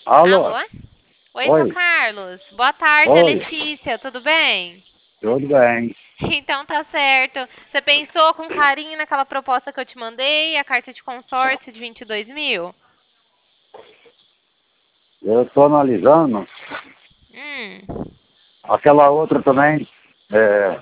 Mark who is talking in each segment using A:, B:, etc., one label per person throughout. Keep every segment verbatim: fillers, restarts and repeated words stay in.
A: Alô?
B: Alô? Oi, seu
A: Oi?
B: Carlos. Boa tarde, é
A: Oi?
B: Letícia, tudo bem?
A: Tudo bem?
B: Então tá certo. Você pensou com carinho naquela proposta que eu te mandei, a carta de consórcio de vinte e dois mil?
A: Eu estou analisando.
B: Hum,
A: Aquela outra também, é,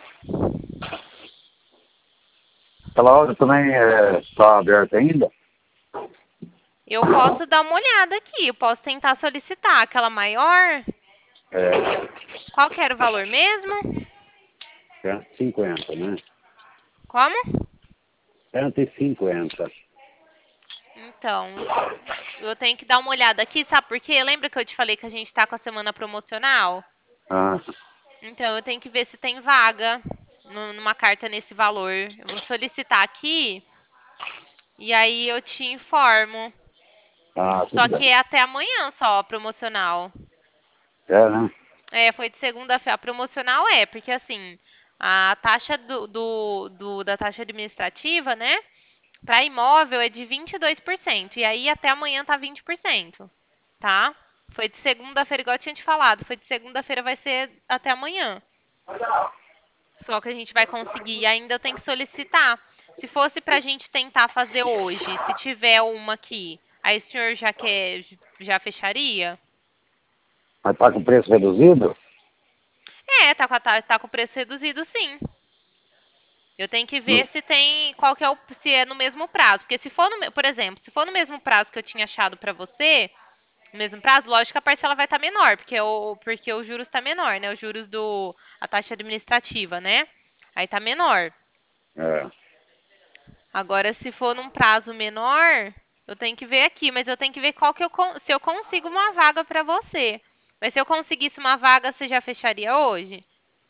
A: aquela outra também está aberta ainda?
B: eu posso dar uma olhada aqui, eu posso tentar solicitar aquela maior.
A: É,
B: Qual que era o valor mesmo?
A: cento e cinquenta, né?
B: Como?
A: cento e cinquenta.
B: Então, eu tenho que dar uma olhada aqui, sabe por quê? Lembra que eu te falei que a gente tá com a semana promocional?
A: Ah,
B: Então, eu tenho que ver se tem vaga nu- numa carta nesse valor. Eu vou solicitar aqui e aí eu te informo.
A: ah,
B: Só
A: tudo
B: que
A: bem.
B: é até amanhã só, a promocional.
A: É, né?
B: É, foi de segunda-feira. A promocional é, porque assim, a taxa do, do- do- da taxa administrativa, né? Para imóvel é de vinte e dois por cento. E aí até amanhã tá vinte por cento, tá? Foi de segunda-feira, igual eu tinha te falado. Foi de segunda-feira, vai ser até amanhã. Só que a gente vai conseguir. E ainda tem que solicitar. Se fosse pra gente tentar fazer hoje, se tiver uma aqui, aí o senhor já quer, já fecharia?
A: Mas está com preço reduzido?
B: É, tá com, a ta- tá com o preço reduzido, sim. Eu tenho que ver
A: Hum,
B: se tem, qual que é o, se é no mesmo prazo. Porque se for no, me- por exemplo, se for no mesmo prazo que eu tinha achado pra você, no mesmo prazo, lógico que a parcela vai estar menor, porque o, porque o juros está menor, né? Os juros do, a taxa administrativa, né? Aí tá menor.
A: é.
B: Agora, se for num prazo menor, eu tenho que ver aqui, mas eu tenho que ver qual que eu, con- se eu consigo uma vaga para você. Mas se eu conseguisse uma vaga, você já fecharia hoje?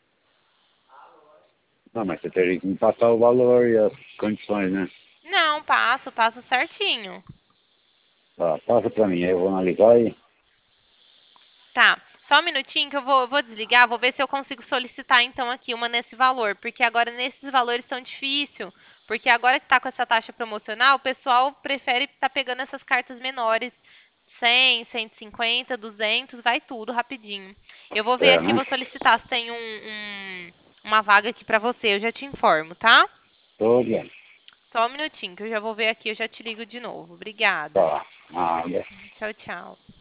A: Não, mas você teria que me passar o valor e as condições, né?
B: Não, passo, passo certinho.
A: Tá, passa para mim, aí eu vou analisar e...
B: Tá, só um minutinho que eu vou, eu vou desligar, vou ver se eu consigo solicitar então aqui uma nesse valor, porque agora nesses valores tão difícil, porque agora que tá com essa taxa promocional, o pessoal prefere estar pegando essas cartas menores, cem, cento e cinquenta, duzentos, vai tudo rapidinho. Eu vou ver
A: É,
B: aqui,
A: né?
B: vou solicitar se tem um, um- uma vaga aqui pra você, eu já te informo, tá?
A: Tudo bem.
B: Só um minutinho que eu já vou ver aqui, eu já te ligo de novo. Obrigada.
A: Tá. Nada.
B: Tchau, tchau.